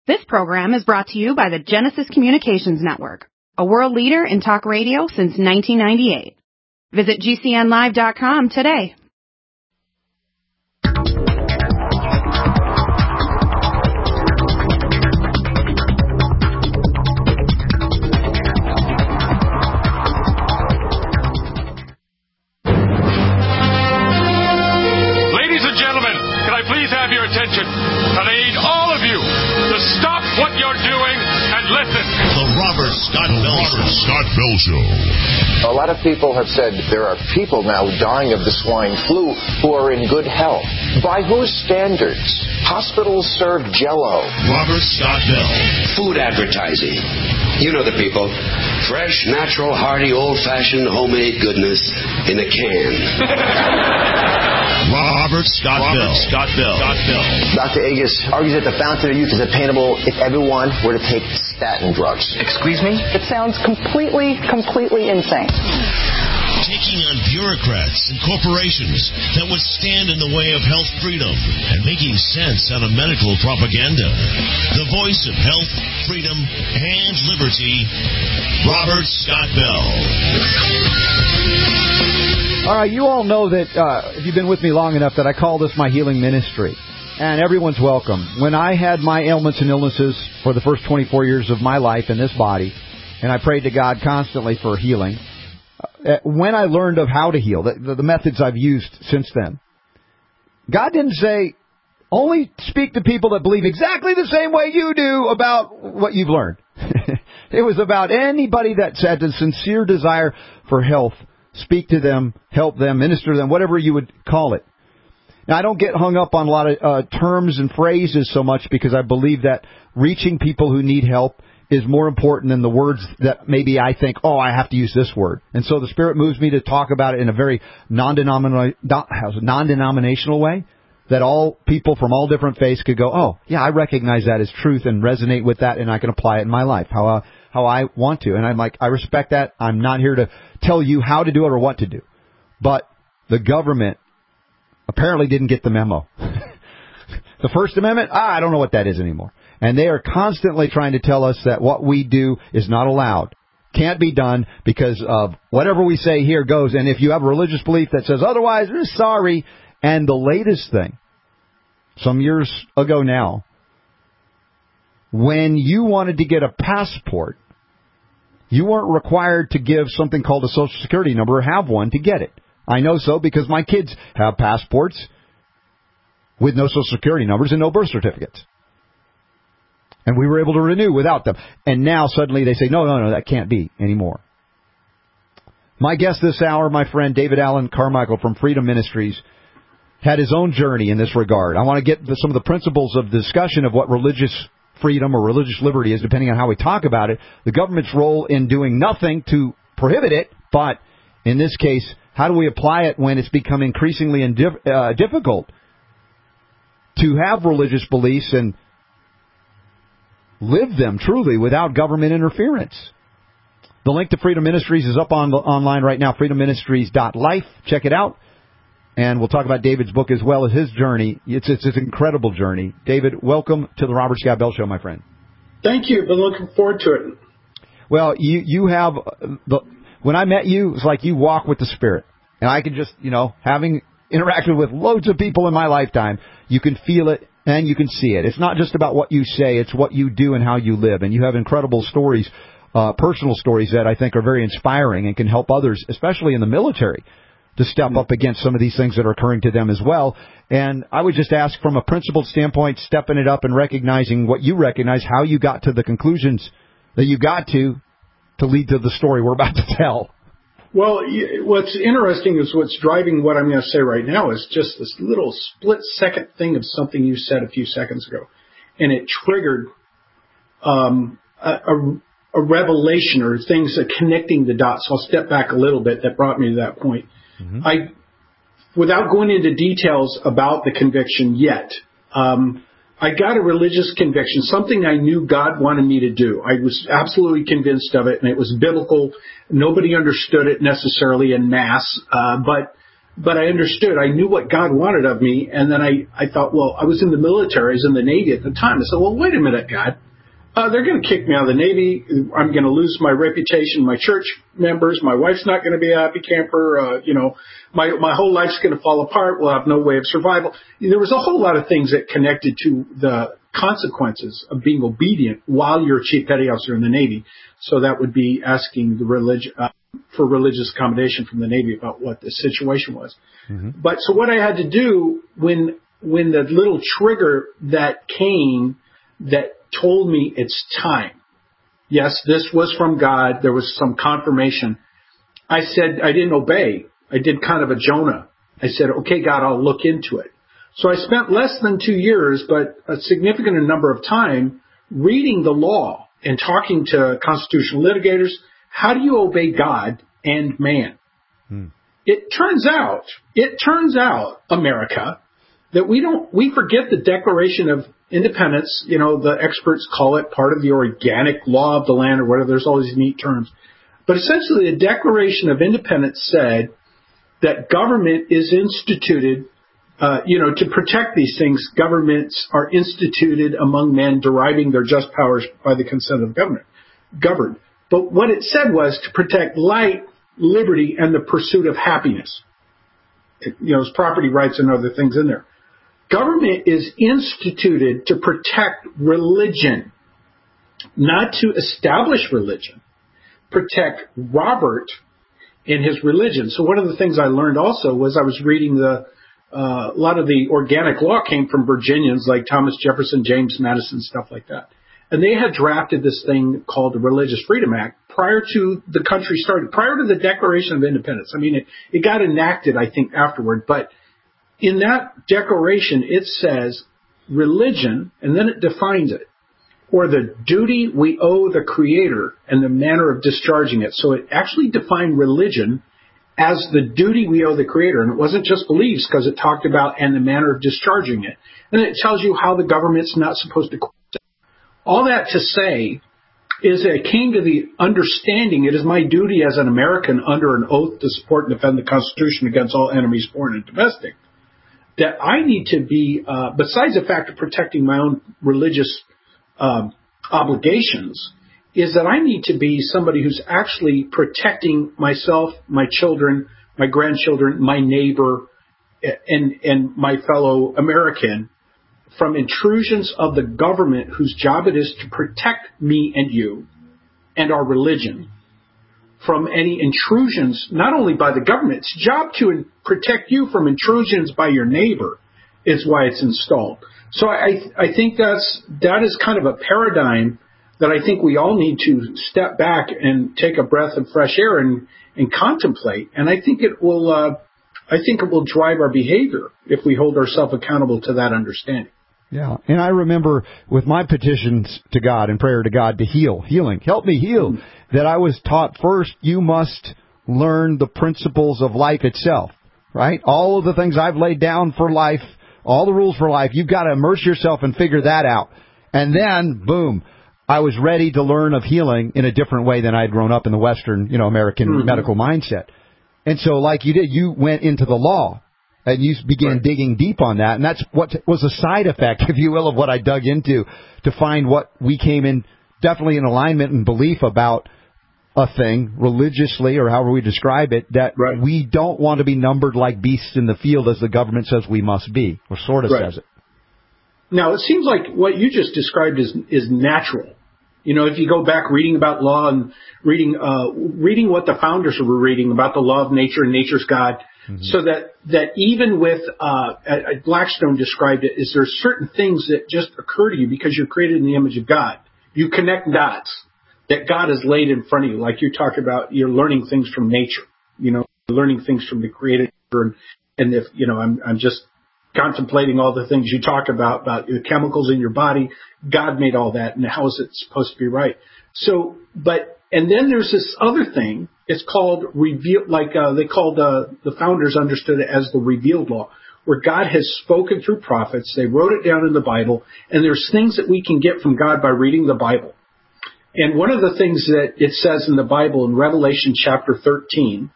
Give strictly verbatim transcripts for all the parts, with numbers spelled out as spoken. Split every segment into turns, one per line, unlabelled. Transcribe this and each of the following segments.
This program is brought to you by the Genesis Communications Network, a world leader in talk radio since nineteen ninety-eight. Visit G C N live dot com today.
Ladies and gentlemen, can I please have your attention? And I need all of you to stop what you're doing and listen.
The Robert Scott Bell Show. Scott Bell Show.
A lot of people have said there are people now dying of the swine flu who are in good health. By whose standards? Hospitals serve Jell-O.
Robert Scott Bell.
Food advertising. You know the people. Fresh, natural, hearty, old-fashioned, homemade goodness in a can.
Robert Scott Robert Bell. Scott Bell. Scott Bell.
Doctor Agus argues that the fountain of youth is attainable if everyone were to take statin drugs. Excuse me?
It sounds completely, completely insane.
Taking on bureaucrats and corporations that would stand in the way of health freedom and making sense out of medical propaganda. The voice of health, freedom, and liberty, Robert Scott Bell.
All right, you all know that, uh, if you've been with me long enough, that I call this my healing ministry. And everyone's welcome. When I had my ailments and illnesses for the first twenty-four years of my life in this body, and I prayed to God constantly for healing, uh, when I learned of how to heal, the, the, the methods I've used since then, God didn't say, only speak to people that believe exactly the same way you do about what you've learned. It was about anybody that had a sincere desire for health. Speak to them, help them, minister to them, whatever you would call it. Now, I don't get hung up on a lot of uh, terms and phrases so much because I believe that reaching people who need help is more important than the words that maybe I think, oh, I have to use this word. And so the Spirit moves me to talk about it in a very non-denominational, non-denominational way that all people from all different faiths could go, oh, yeah, I recognize that as truth and resonate with that, and I can apply it in my life how I, how I want to. And I'm like, I respect that. I'm not here to tell you how to do it or what to do. But the government apparently didn't get the memo. The First Amendment, ah, I don't know what that is anymore. And they are constantly trying to tell us that what we do is not allowed, can't be done because of whatever we say here goes. And if you have a religious belief that says otherwise, we're sorry. And the latest thing, some years ago now, when you wanted to get a passport, you weren't required to give something called a Social Security number or have one to get it. I know so because my kids have passports with no Social Security numbers and no birth certificates. And we were able to renew without them. And now suddenly they say, no, no, no, that can't be anymore. My guest this hour, my friend David Allen Carmichael from Freedom Ministries, had his own journey in this regard. I want to get the, some of the principles of the discussion of what religious freedom or religious liberty is, depending on how we talk about it. The government's role in doing nothing to prohibit it, but in this case, how do we apply it when it's become increasingly indif- uh, difficult to have religious beliefs and live them truly without government interference? The link to Freedom Ministries is up on online right now, freedom ministries dot life. Check it out. And we'll talk about David's book as well as his journey. It's, it's an incredible journey. David, welcome to the Robert Scott Bell Show, my friend.
Thank you. Been looking forward to it.
Well, you, you have, the, when I met you, it's like you walk with the Spirit. And I can just, you know, having interacted with loads of people in my lifetime, you can feel it and you can see it. It's not just about what you say, it's what you do and how you live. And you have incredible stories, uh, personal stories that I think are very inspiring and can help others, especially in the military, to step up against some of these things that are occurring to them as well. And I would just ask from a principled standpoint, stepping it up and recognizing what you recognize, how you got to the conclusions that you got to, to lead to the story we're about to tell.
Well, what's interesting is what's driving what I'm going to say right now is just this little split second thing of something you said a few seconds ago. And it triggered um, a, a, a revelation or things that connecting the dots. So I'll step back a little bit that brought me to that point. Mm-hmm. I, without going into details about the conviction yet, um, I got a religious conviction, something I knew God wanted me to do. I was absolutely convinced of it, and it was biblical. Nobody understood it necessarily en masse, uh, but but I understood. I knew what God wanted of me, and then I, I thought, well, I was in the military, I was in the Navy at the time. I said, well, wait a minute, God. Uh, they're going to kick me out of the Navy. I'm going to lose my reputation, my church members. My wife's not going to be a happy camper. Uh, you know, my my whole life's going to fall apart. We'll have no way of survival. There was a whole lot of things that connected to the consequences of being obedient while you're a chief petty officer in the Navy. So that would be asking the relig- uh, for religious accommodation from the Navy about what the situation was. Mm-hmm. But so what I had to do when when the little trigger that came that told me it's time. Yes, this was from God. There was some confirmation. I said I didn't obey. I did kind of a Jonah. I said, okay, God, I'll look into it. So I spent less than two years, but a significant number of time reading the law and talking to constitutional litigators. How do you obey God and man? Hmm. It turns out, it turns out, America, that we don't, we forget the Declaration of Independence. You know, the experts call it part of the organic law of the land or whatever. There's all these neat terms. But essentially, the Declaration of Independence said that government is instituted, uh, you know, to protect these things. Governments are instituted among men, deriving their just powers by the consent of the government, governed. But what it said was to protect life, liberty, and the pursuit of happiness. It, you know, there's property rights and other things in there. Government is instituted to protect religion, not to establish religion. Protect Robert in his religion. So one of the things I learned also was I was reading the uh, a lot of the organic law came from Virginians like Thomas Jefferson, James Madison, stuff like that. And they had drafted this thing called the Religious Freedom Act prior to the country started, prior to the Declaration of Independence. I mean, it, it got enacted, I think, afterward. But in that declaration, it says religion, and then it defines it, or the duty we owe the Creator and the manner of discharging it. So it actually defined religion as the duty we owe the Creator. And it wasn't just beliefs, because it talked about and the manner of discharging it. And it tells you how the government's not supposed to. All that to say is it came to the understanding it is my duty as an American under an oath to support and defend the Constitution against all enemies, foreign and domestic, that I need to be, uh, besides the fact of protecting my own religious um, obligations, is that I need to be somebody who's actually protecting myself, my children, my grandchildren, my neighbor, and, and my fellow American from intrusions of the government whose job it is to protect me and you and our religion from any intrusions, not only by the government, it's job to in- protect you from intrusions by your neighbor is why it's installed. So I, I think that's, that is kind of a paradigm that I think we all need to step back and take a breath of fresh air and, and contemplate. And I think it will, uh, I think it will drive our behavior if we hold ourselves accountable to that understanding.
Yeah, and I remember with my petitions to God and prayer to God to heal, healing, help me heal, mm-hmm. that I was taught first, you must learn the principles of life itself, right? All of the things I've laid down for life, all the rules for life, you've got to immerse yourself and figure that out. And then, boom, I was ready to learn of healing in a different way than I'd grown up in the Western, you know, American mm-hmm. medical mindset. And so like you did, you went into the law. And you began right. digging deep on that. And that's what was a side effect, if you will, of what I dug into to find what we came in definitely in alignment and belief about a thing religiously or however we describe it, that right. we don't want to be numbered like beasts in the field as the government says we must be, or sort of right. says it.
Now, it seems like what you just described is is natural. You know, if you go back reading about law and reading uh, reading what the founders were reading about the law of nature and nature's God, mm-hmm. so that, that even with, uh, Blackstone described it, is there certain things that just occur to you because you're created in the image of God. You connect dots that God has laid in front of you. Like you talked about, you're learning things from nature, you know, learning things from the Creator. And, and if, you know, I'm, I'm just contemplating all the things you talk about, about the chemicals in your body. God made all that, and how is it supposed to be right? So, but, and then there's this other thing. It's called reveal, like uh, they called uh, the founders understood it as the revealed law, where God has spoken through prophets. They wrote it down in the Bible, and there's things that we can get from God by reading the Bible. And one of the things that it says in the Bible in Revelation chapter thirteen,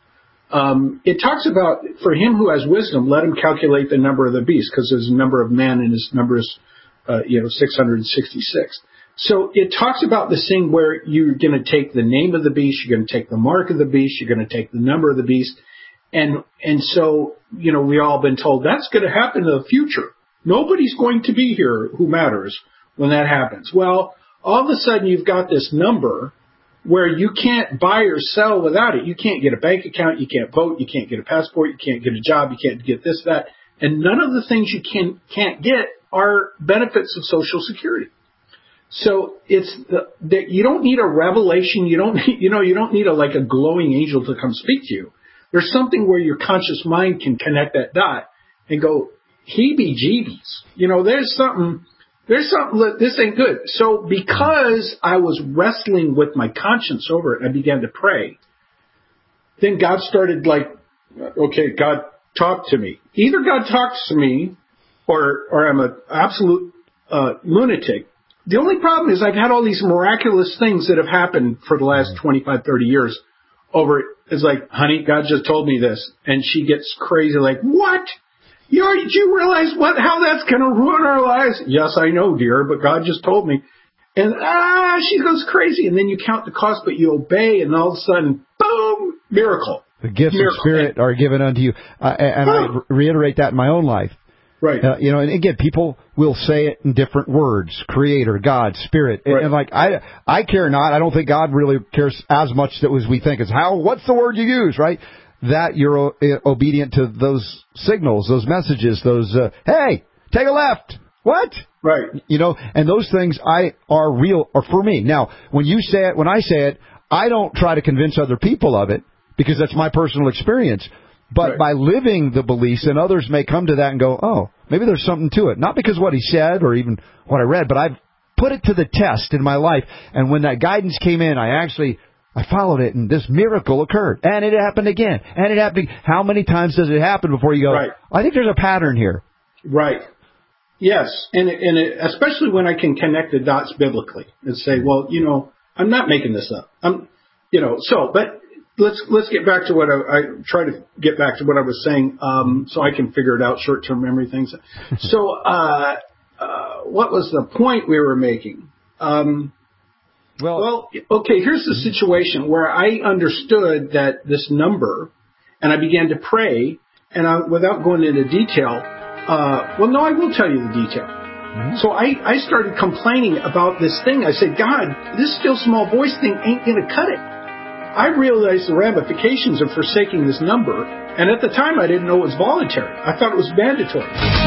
Um, it talks about, for him who has wisdom, let him calculate the number of the beast, because there's a number of men and his number is, uh, you know, six hundred sixty-six. So it talks about this thing where you're going to take the name of the beast, you're going to take the mark of the beast, you're going to take the number of the beast. And, and so, you know, we all been told that's going to happen in the future. Nobody's going to be here who matters when that happens. Well, all of a sudden you've got this number where you can't buy or sell without it. You can't get a bank account, you can't vote, you can't get a passport, you can't get a job, you can't get this, that. And none of the things you can, can't get are benefits of Social Security. So it's the, the, you don't need a revelation, you don't need, you know, you don't need a, like a glowing angel to come speak to you. There's something where your conscious mind can connect that dot and go, heebie-jeebies. You know, there's something, there's something that this ain't good. So because I was wrestling with my conscience over it and I began to pray, then God started like, okay, God, talk to me. Either God talks to me or, or I'm an absolute uh, lunatic. The only problem is I've had all these miraculous things that have happened for the last twenty-five, thirty years over it. It's like, honey, God just told me this. And she gets crazy like, what? You know, did you realize what, how that's going to ruin our lives? Yes, I know, dear, but God just told me. And, ah, she goes crazy. And then you count the cost, but you obey, and all of a sudden, boom, miracle.
The gifts
miracle.
of Spirit are given unto you. Uh, and I reiterate that in my own life.
Right.
Uh, you know, and again, people will say it in different words: Creator, God, Spirit, and,
right.
and like I, I care not. I don't think God really cares as much that as we think. It's how. What's the word you use, right? That you're o- obedient to those signals, those messages, those. Uh, hey, take a left. What?
Right.
You know, and those things I are real, or for me. Now, when you say it, when I say it, I don't try to convince other people of it because that's my personal experience. But right. by living the beliefs, and others may come to that and go, oh, maybe there's something to it. Not because what he said or even what I read, but I've put it to the test in my life. And when that guidance came in, I actually, I followed it, and this miracle occurred. And it happened again. And it happened. How many times does it happen before you go,
right.
I think there's a pattern here.
Right. Yes. And, and it, especially when I can connect the dots biblically and say, well, you know, I'm not making this up. I'm, you know, so, but. Let's let's get back to what I, I try to get back to what I was saying, um, so I can figure it out. Short-term memory things. So, uh, uh, what was the point we were making? Um, well, well, okay. Here's the situation where I understood that this number, and I began to pray, and I, without going into detail. Uh, well, no, I will tell you the detail. Mm-hmm. So I, I started complaining about this thing. I said, God, this still small voice thing ain't gonna cut it. I realized the ramifications of forsaking this number, and at the time I didn't know it was voluntary. I thought it was mandatory.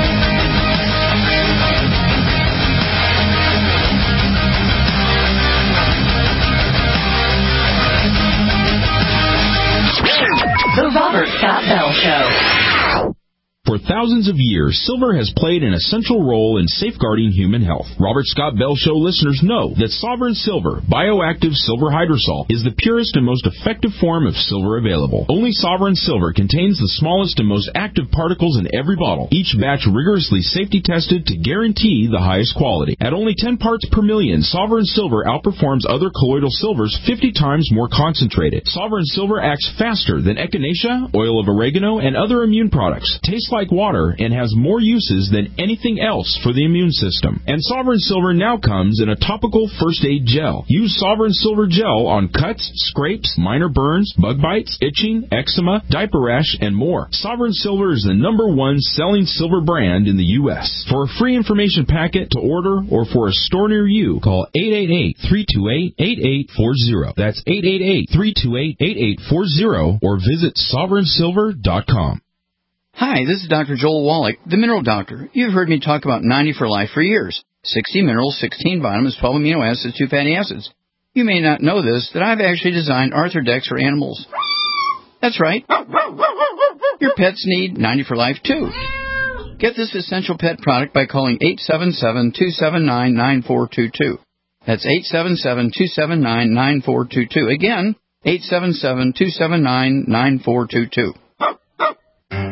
The Robert Scott Bell Show.
For thousands of years, silver has played an essential role in safeguarding human health. Robert Scott Bell Show listeners know that Sovereign Silver, bioactive silver hydrosol, is the purest and most effective form of silver available. Only Sovereign Silver contains the smallest and most active particles in every bottle, each batch rigorously safety tested to guarantee the highest quality. At only ten parts per million, Sovereign Silver outperforms other colloidal silvers fifty times more concentrated. Sovereign Silver acts faster than echinacea, oil of oregano, and other immune products. Tastes like water and has more uses than anything else for the immune system. And Sovereign Silver now comes in a topical first aid gel. Use Sovereign Silver gel on cuts, scrapes, minor burns, bug bites, itching, eczema, diaper rash, and more. Sovereign Silver is the number one selling silver brand in the U S For a free information packet to order or for a store near you, call eight eight eight, three two eight, eight eight four zero. That's eight eight eight, three two eight, eight eight four zero or visit sovereign silver dot com.
Hi, this is Doctor Joel Wallach, the Mineral Doctor. You've heard me talk about ninety for Life for years. sixty minerals, sixteen vitamins, twelve amino acids, two fatty acids. You may not know this, that I've actually designed Arthrodex for animals. That's right. Your pets need ninety for Life, too. Get this essential pet product by calling eight seven seven, two seven nine, nine four two two. That's eight seven seven, two seven nine, nine four two two. Again, eight seven seven, two seven nine, nine four two two.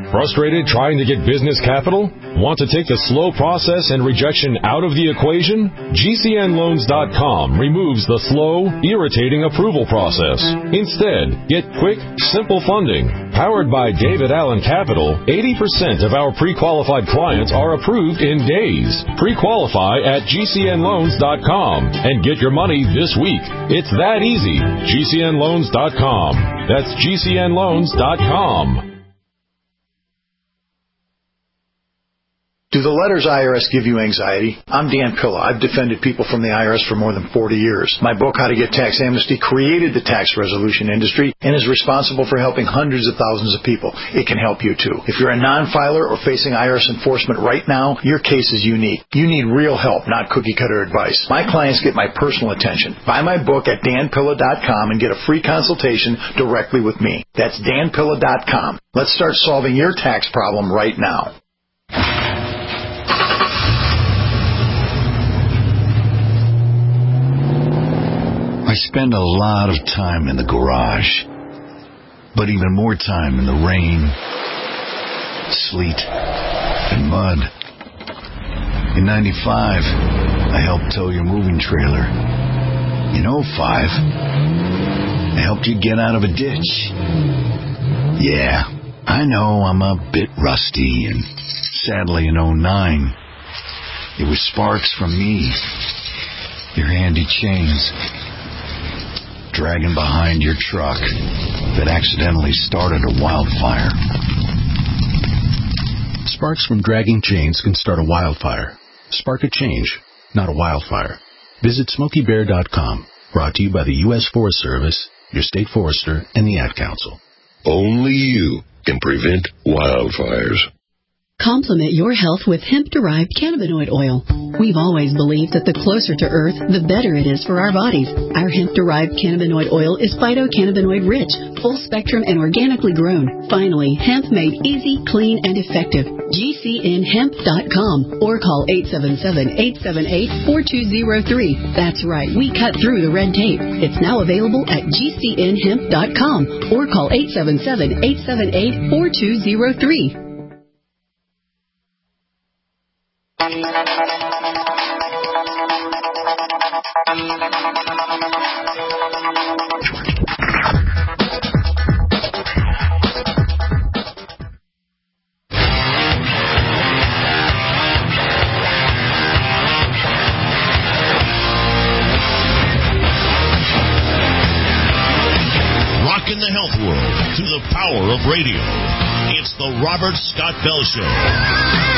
Frustrated trying to get business capital? Want to take the slow process and rejection out of the equation? G C N loans dot com removes the slow, irritating approval process. Instead, get quick, simple funding. Powered by David Allen Capital, eighty percent of our pre-qualified clients are approved in days. Pre-qualify at G C N loans dot com and get your money this week. It's that easy. G C N loans dot com. That's G C N loans dot com.
Do the letters I R S give you anxiety? I'm Dan Pilla. I've defended people from the I R S for more than forty years. My book, How to Get Tax Amnesty, created the tax resolution industry and is responsible for helping hundreds of thousands of people. It can help you, too. If you're a non-filer or facing I R S enforcement right now, your case is unique. You need real help, not cookie-cutter advice. My clients get my personal attention. Buy my book at Dan Pilla dot com and get a free consultation directly with me. That's Dan Pilla dot com. Let's start solving your tax problem right now.
I spend a lot of time in the garage, but even more time in the rain, sleet, and mud. In ninety-five, I helped tow your moving trailer. In oh five, I helped you get out of a ditch. Yeah, I know I'm a bit rusty, and sadly in oh nine, it was sparks from me, your handy chains, dragging behind your truck that accidentally started a wildfire.
Sparks from dragging chains can start a wildfire. Spark a change, not a wildfire. Visit Smokey Bear dot com. Brought to you by the U S Forest Service, your state forester, and the Ad Council.
Only you can prevent wildfires.
Complement your health with hemp-derived cannabinoid oil. We've always believed that the closer to Earth, the better it is for our bodies. Our hemp-derived cannabinoid oil is phytocannabinoid rich, full spectrum, and organically grown. Finally, hemp made easy, clean, and effective. G C N hemp dot com or call eight seven seven, eight seven eight, four two zero three. That's right, we cut through the red tape. It's now available at G C N hemp dot com or call eight seven seven, eight seven eight, four two zero three.
Rocking the health world through the power of radio. It's the Robert Scott Bell Show.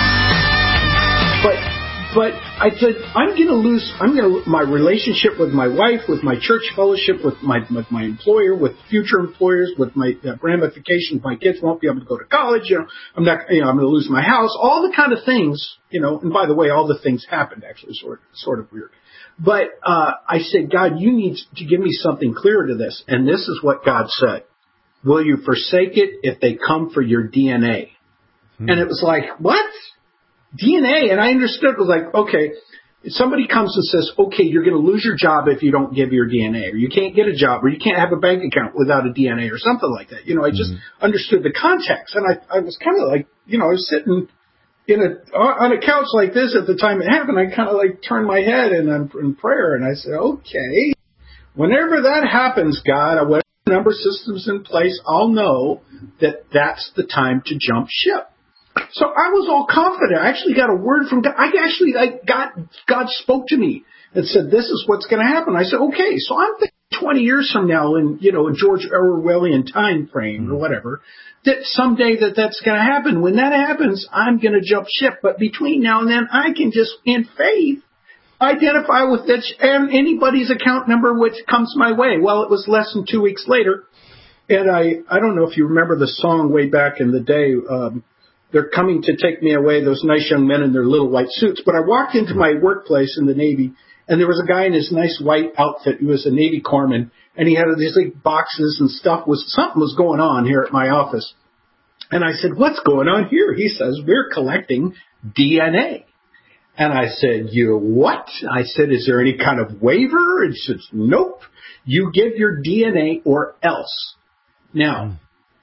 But, but I said, I'm going to lose, I'm going to, my relationship with my wife, with my church fellowship, with my, with my employer, with future employers, with my uh, ramifications, my kids won't be able to go to college, you know, I'm not, you know, I'm going to lose my house, all the kind of things, you know, and by the way, all the things happened actually, sort of, sort of weird. But, uh, I said, God, you need to give me something clearer to this. And this is what God said. Will you forsake it if they come for your D N A? Hmm. And it was like, what? D N A, and I understood, it was like, okay, if somebody comes and says, okay, you're going to lose your job if you don't give your D N A, or you can't get a job, or you can't have a bank account without a D N A, or something like that. You know, I just mm-hmm. understood the context, and I, I was kind of like, you know, I was sitting in a on a couch like this at the time it happened. I kind of like turned my head in, in prayer, and I said, okay, whenever that happens, God, whatever number system's in place, I'll know that that's the time to jump ship. So I was all confident. I actually got a word from God. I actually, like, God, God spoke to me and said, this is what's going to happen. I said, okay. So I'm thinking twenty years from now in, you know, a George Orwellian time frame or whatever, that someday that that's going to happen. When that happens, I'm going to jump ship. But between now and then, I can just, in faith, identify with that and anybody's account number which comes my way. Well, it was less than two weeks later. And I, I don't know if you remember the song way back in the day, um, they're coming to take me away, those nice young men in their little white suits. But I walked into my workplace in the Navy, and there was a guy in his nice white outfit. He was a Navy corpsman, and he had these like boxes and stuff. Was something was going on here at my office. And I said, what's going on here? He says, we're collecting D N A. And I said, you what? I said, is there any kind of waiver? And he said, nope. You give your D N A or else. Now,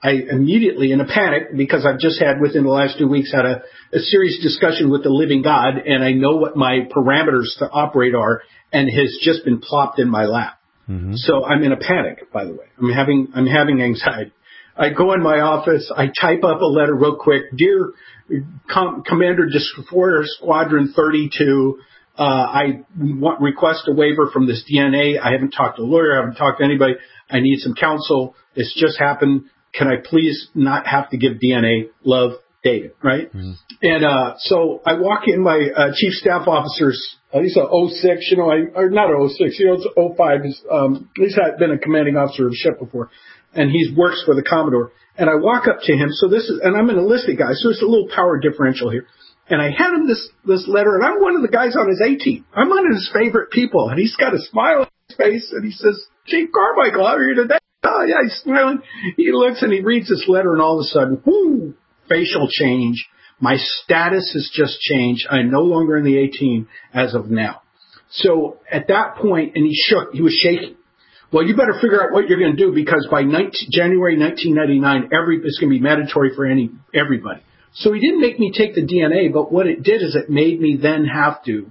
I immediately, in a panic, because I've just had, within the last two weeks, had a, a serious discussion with the living God, and I know what my parameters to operate are, and has just been plopped in my lap. Mm-hmm. So I'm in a panic, by the way. I'm having I'm having anxiety. I go in my office, I type up a letter real quick. Dear Com- Commander Destroyer Squadron thirty-two, uh, I want request a waiver from this D N A. I haven't talked to a lawyer. I haven't talked to anybody. I need some counsel. This just happened. Can I please not have to give D N A? Love, David, right? Mm-hmm. And uh so I walk in, my uh, chief staff officer's, uh, he's a oh six, you know, I, or not oh six, you know, it's oh five. He's, um, he's had been a commanding officer of a ship before, and he works for the Commodore. And I walk up to him, so this is, and I'm an enlisted guy, so there's a little power differential here. And I hand him this, this letter, and I'm one of the guys on his A team. I'm one of his favorite people, and he's got a smile on his face, and he says, Chief Carmichael, how are you today? Oh, yeah, he's smiling. He looks and he reads this letter, and all of a sudden, whoo, facial change. My status has just changed. I'm no longer in the A team as of now. So at that point, and he shook, he was shaking. Well, you better figure out what you're going to do, because by nineteen, January nineteen ninety-nine, every, it's going to be mandatory for any everybody. So he didn't make me take the D N A, but what it did is it made me then have to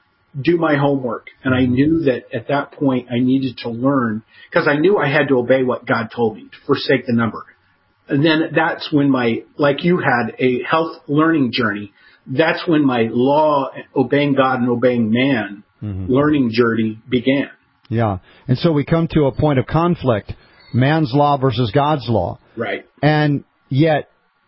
do my homework. And I knew that at that point I needed to learn, because I knew I had to obey what God told me, to forsake the number. And then that's when my, like you had, a health learning journey. That's when my law, obeying God and obeying man, mm-hmm. learning journey began.
Yeah. And so we come to a point of conflict, man's law versus God's law.
Right.
And yet,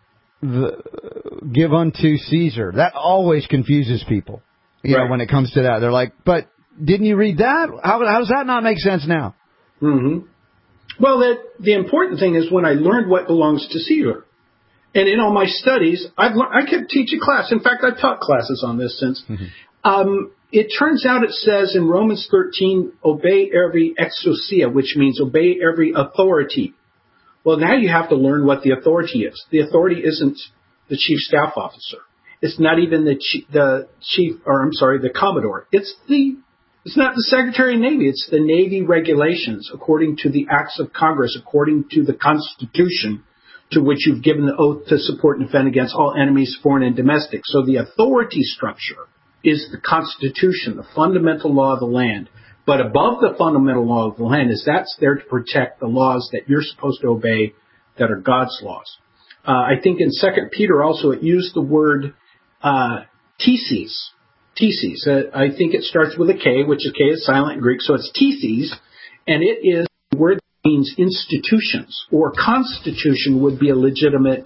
the, give unto Caesar. That always confuses people. You right. know, when it comes to that, they're like, but didn't you read that? How, how does that not make sense now?
Mm-hmm. Well, that, the important thing is when I learned what belongs to Caesar. And in all my studies, I've learned, I could teach a class. In fact, I've taught classes on this since. Mm-hmm. Um, it turns out it says in Romans thirteen, obey every exousia, which means obey every authority. Well, now you have to learn what the authority is. The authority isn't the chief staff officer. It's not even the chief, the chief, or I'm sorry, the Commodore. It's the, it's not the Secretary of Navy. It's the Navy regulations, according to the acts of Congress, according to the Constitution, to which you've given the oath to support and defend against all enemies, foreign and domestic. So the authority structure is the Constitution, the fundamental law of the land. But above the fundamental law of the land is that's there to protect the laws that you're supposed to obey, that are God's laws. Uh, I think in Second Peter also it used the word uh, theses. Theses. Uh, I think it starts with a K, which is K is silent in Greek, so it's theses, and it is the word that means institutions, or constitution would be a legitimate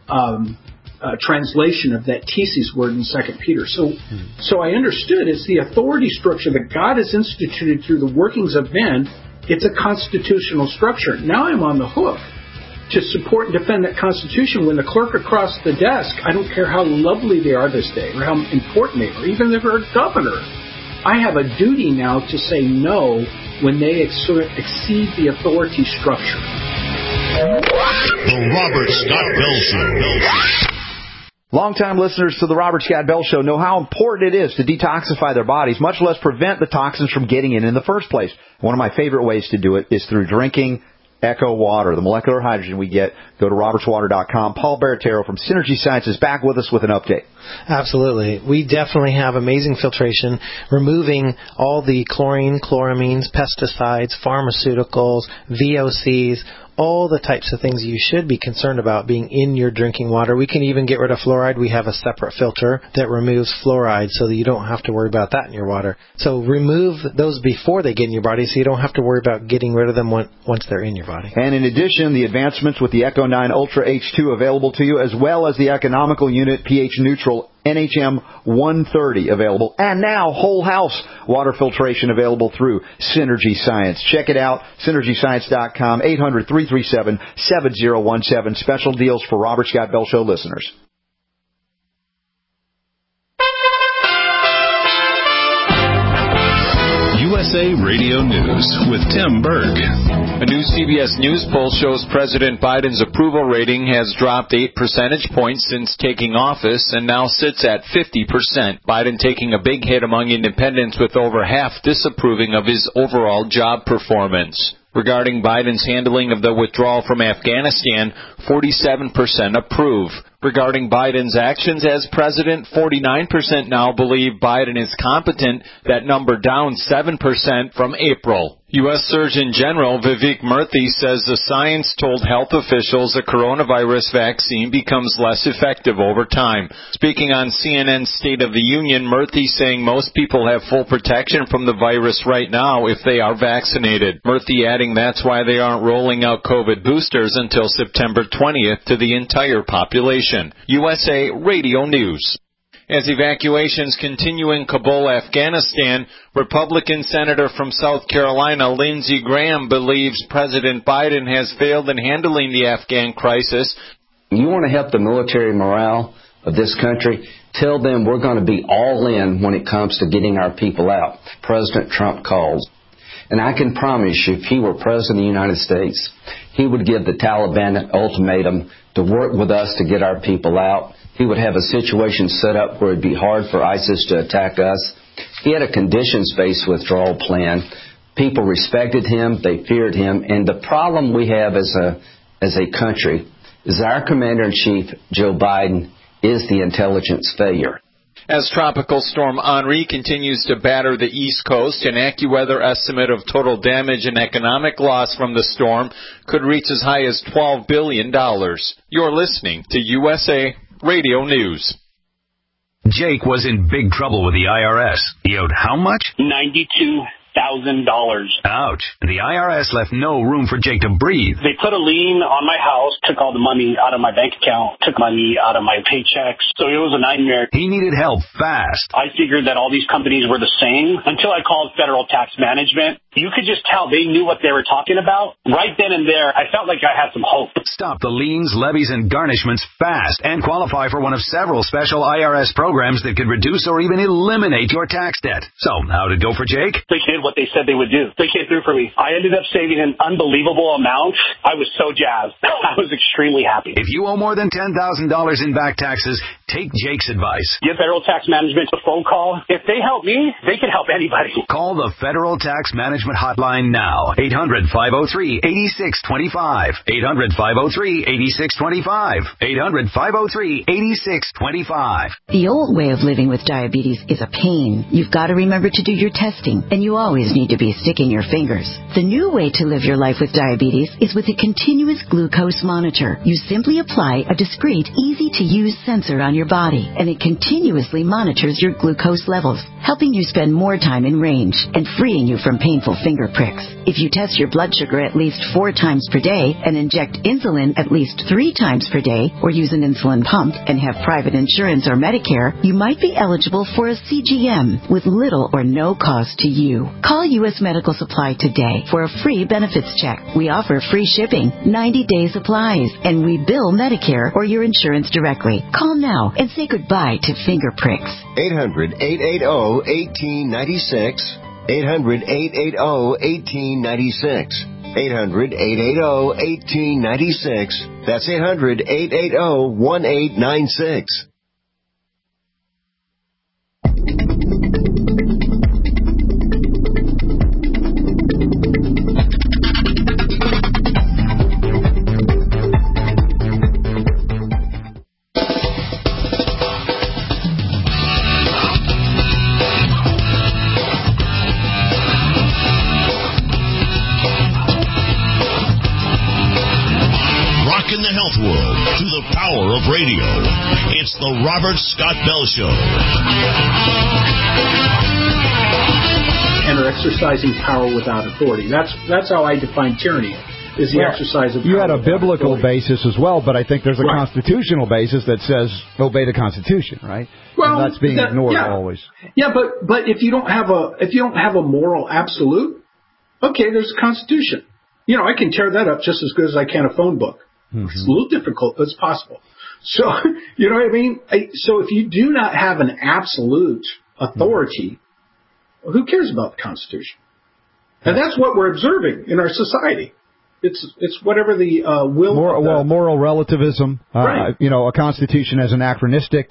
um, uh, translation of that theses word in Second Peter. So, hmm. so I understood it's the authority structure that God has instituted through the workings of men. It's a constitutional structure. Now I'm on the hook to support and defend that Constitution when the clerk across the desk, I don't care how lovely they are this day or how important they are, even if they're a governor, I have a duty now to say no when they ex- exceed the authority structure.
The Robert Scott Bell Show.
Longtime listeners to the Robert Scott Bell Show know how important it is to detoxify their bodies, much less prevent the toxins from getting in in the first place. One of my favorite ways to do it is through drinking Echo Water, the molecular hydrogen we get. Go to roberts water dot com. Paul Baratero from Synergy Science is back with us with an update.
Absolutely. We definitely have amazing filtration, removing all the chlorine, chloramines, pesticides, pharmaceuticals, V O Cs, all the types of things you should be concerned about being in your drinking water. We can even get rid of fluoride. We have a separate filter that removes fluoride so that you don't have to worry about that in your water. So remove those before they get in your body so you don't have to worry about getting rid of them once they're in your body.
And in addition, the advancements with the Echo nine Ultra H two available to you, as well as the economical unit pH neutral N H M one thirty available, and now whole house water filtration available through Synergy Science. Check it out, synergy science dot com, eight hundred, three three seven, seven zero one seven. Special deals for Robert Scott Bell Show listeners.
U S A Radio News with Tim Berg. A new C B S News poll shows President Biden's approval rating has dropped eight percentage points since taking office and now sits at fifty percent. Biden taking a big hit among independents, with over half disapproving of his overall job performance. Regarding Biden's handling of the withdrawal from Afghanistan, forty-seven percent approve. Regarding Biden's actions as president, forty-nine percent now believe Biden is competent, that number down seven percent from April. U S Surgeon General Vivek Murthy says the science told health officials a coronavirus vaccine becomes less effective over time. Speaking on C N N's State of the Union, Murthy saying most people have full protection from the virus right now if they are vaccinated. Murthy adding that's why they aren't rolling out COVID boosters until September twentieth to the entire population. U S A Radio News. As evacuations continue in Kabul, Afghanistan, Republican Senator from South Carolina Lindsey Graham believes President Biden has failed in handling the Afghan crisis.
You want to help the military morale of this country? Tell them we're going to be all in when it comes to getting our people out. President Trump calls. And I can promise you, if he were President of the United States, he would give the Taliban an ultimatum to work with us to get our people out. He would have a situation set up where it would be hard for ISIS to attack us. He had a conditions-based withdrawal plan. People respected him. They feared him. And the problem we have as a as a country is our Commander-in-Chief, Joe Biden, is the intelligence failure.
As Tropical Storm Henri continues to batter the East Coast, an AccuWeather estimate of total damage and economic loss from the storm could reach as high as twelve billion dollars. You're listening to U S A Radio News.
Jake was in big trouble with the I R S. He owed how much?
ninety-two thousand dollars.
Ouch. The I R S left no room for Jake to breathe.
They put a lien on my house, took all the money out of my bank account, took money out of my paychecks. So it was a nightmare.
He needed help fast.
I figured that all these companies were the same until I called Federal Tax Management. You could just tell they knew what they were talking about. Right then and there, I felt like I had some hope.
Stop the liens, levies, and garnishments fast and qualify for one of several special I R S programs that could reduce or even eliminate your tax debt. So, how'd it go for Jake?
They did what they said they would do. They came through for me. I ended up saving an unbelievable amount. I was so jazzed. I was extremely happy.
If you owe more than ten thousand dollars in back taxes, take Jake's advice.
Give Federal Tax Management a phone call. If they help me, they can help anybody.
Call the Federal Tax Management Hotline now. eight hundred, five oh three, eight six two five. eight hundred, five oh three, eight six two five. eight hundred, five oh three, eight six two five.
The old way of living with diabetes is a pain. You've got to remember to do your testing, and you always need to be sticking your fingers. The new way to live your life with diabetes is with a continuous glucose monitor. You simply apply a discreet, easy-to-use sensor on your body, and it continuously monitors your glucose levels, helping you spend more time in range and freeing you from painful finger pricks. If you test your blood sugar at least four times per day and inject insulin at least three times per day, or use an insulin pump and have private insurance or Medicare, you might be eligible for a C G M with little or no cost to you. Call U S Medical Supply today for a free benefits check. We offer free shipping, ninety-day supplies, and we bill Medicare or your insurance directly. Call now and say goodbye to finger pricks.
eight hundred, eight eight zero, one eight nine six. eight hundred, eight eight zero, one eight nine six. eight hundred, eight eight zero, one eight nine six. That's eight hundred, eight eight zero, one eight nine six.
Of radio. It's the Robert Scott Bell Show.
And are exercising power without authority. That's that's how I define tyranny, is the
well,
exercise of power.
You had a biblical
authority.
basis as well, but I think there's a
right.
constitutional basis that says obey the Constitution, right?
Well,
and that's being
that,
ignored
yeah.
always.
Yeah, but but if you don't have a if you don't have a moral absolute, okay, there's a Constitution. You know, I can tear that up just as good as I can a phone book. Mm-hmm. It's a little difficult, but it's possible. So, you know what I mean? I, so if you do not have an absolute authority, well, who cares about the Constitution? And that's what we're observing in our society. It's it's whatever the uh, will.
More,
of the,
well, moral relativism. Uh,
right.
You know, a Constitution as anachronistic.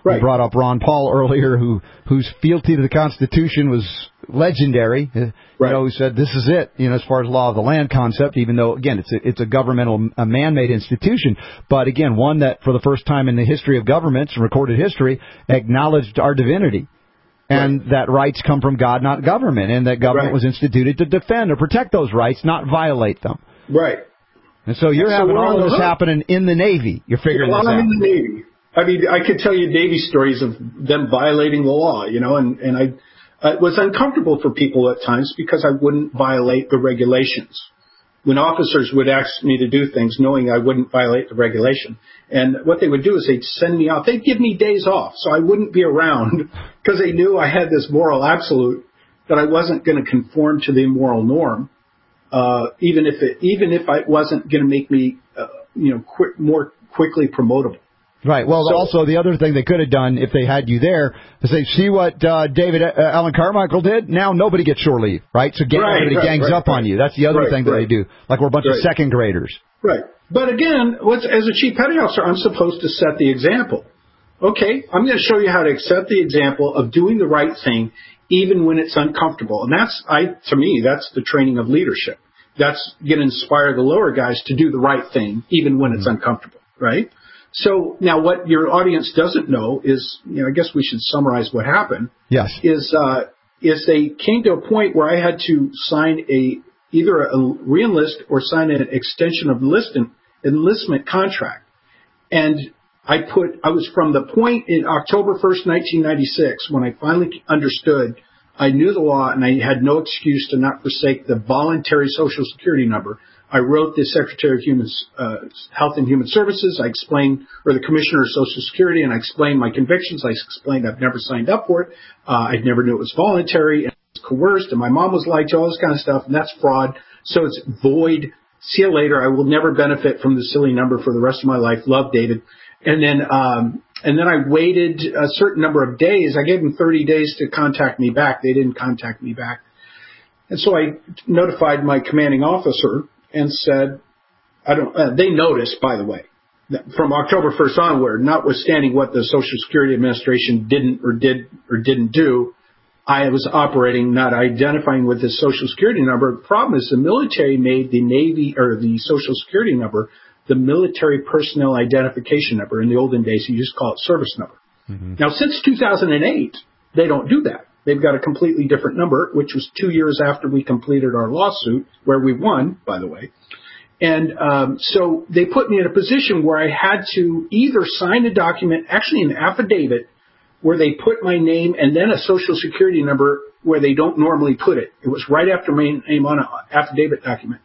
Right. You brought up Ron Paul earlier, who whose fealty to the Constitution was legendary. Right. You know, who said this is it. You know, as far as law of the land concept, even though again it's a, it's a governmental, a man-made institution, but again one that for the first time in the history of governments and recorded history acknowledged our divinity. And right. that rights come from God, not government, and that government right. was instituted to defend or protect those rights, not violate them.
Right.
And so you're
so
having all of this hook. happening in the Navy. You're figuring
well,
this
I'm
out.
in the Navy. I mean, I could tell you Navy stories of them violating the law, you know, and, and I uh, it was uncomfortable for people at times because I wouldn't violate the regulations. When officers would ask me to do things knowing I wouldn't violate the regulation. And what they would do is they'd send me off. They'd give me days off so I wouldn't be around because they knew I had this moral absolute that I wasn't going to conform to the moral norm, uh, even if it, even if it wasn't going to make me, uh, you know, quick, more quickly promotable.
Right. Well, so, also the other thing they could have done if they had you there is say, see what uh, David uh, Alan Carmichael did? Now nobody gets shore leave, right? So gang,
right,
everybody
right,
gangs
right,
up
right.
on you. That's the other
right,
thing that
right.
they do. Like we're a bunch
right.
of second graders.
Right. But again, what's, as a chief petty officer, I'm supposed to set the example. Okay, I'm going to show you how to set the example of doing the right thing even when it's uncomfortable. And that's, I to me, that's the training of leadership. That's going to inspire the lower guys to do the right thing even when mm-hmm. it's uncomfortable, right? So now what your audience doesn't know is, you know, I guess we should summarize what happened.
Yes.
Is, uh, is they came to a point where I had to sign a, either a re-enlist or sign an extension of enlistment, enlistment contract. And I put, I was from the point in October first, nineteen ninety-six, when I finally understood, I knew the law and I had no excuse to not forsake the voluntary Social Security number. I wrote the Secretary of Human uh, Health and Human Services. I explained, or the Commissioner of Social Security, and I explained my convictions. I explained I've never signed up for it. Uh, I never knew it was voluntary and it was coerced, and my mom was lied to, all this kind of stuff, and that's fraud. So it's void. See you later. I will never benefit from the silly number for the rest of my life. Love, David. And then, um, and then I waited a certain number of days. I gave them thirty days to contact me back. They didn't contact me back. And so I notified my commanding officer and said, I don't, uh, they noticed, by the way, that from October first onward, notwithstanding what the Social Security Administration didn't or did or didn't do, I was operating, not identifying with the Social Security number. The problem is the military made the Navy or the Social Security number the military personnel identification number. In the olden days, you used to call it service number. Mm-hmm. Now, since two thousand eight, they don't do that. They've got a completely different number, which was two years after we completed our lawsuit, where we won, by the way. And um, so they put me in a position where I had to either sign a document, actually an affidavit, where they put my name and then a Social Security number where they don't normally put it. It was right after my name on an affidavit document.